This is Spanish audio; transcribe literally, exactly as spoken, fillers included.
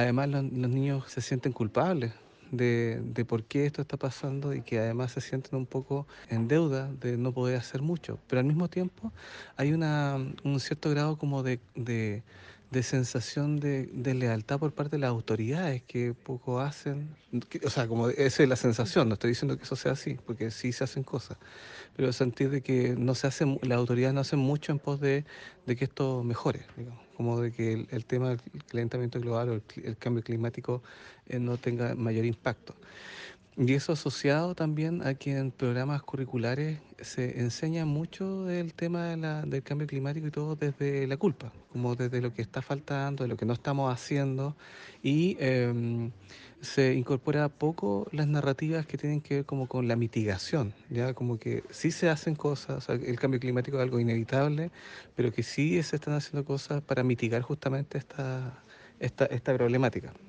además los, los niños se sienten culpables de, de por qué esto está pasando y que además se sienten un poco en deuda de no poder hacer mucho. Pero al mismo tiempo hay una, un cierto grado como de, de, de sensación de, de lealtad por parte de las autoridades que poco hacen. Que- o sea, como esa es la sensación, no estoy diciendo que eso sea así, porque sí se hacen cosas, pero sentir de que no se hace, mu- las autoridades no hacen mucho en pos de, de que esto mejore, digamos, como de que el, el tema del calentamiento global o el, cli- el cambio climático eh, no tenga mayor impacto. Y eso asociado también a que en programas curriculares se enseña mucho del tema de la- del cambio climático y todo desde la culpa, como desde lo que está faltando, de lo que no estamos haciendo, y em, se incorpora poco las narrativas que tienen que ver como con la mitigación, ya como que sí se hacen cosas, o sea, el cambio climático es algo inevitable, pero que sí se están haciendo cosas para mitigar justamente esta, esta, esta problemática.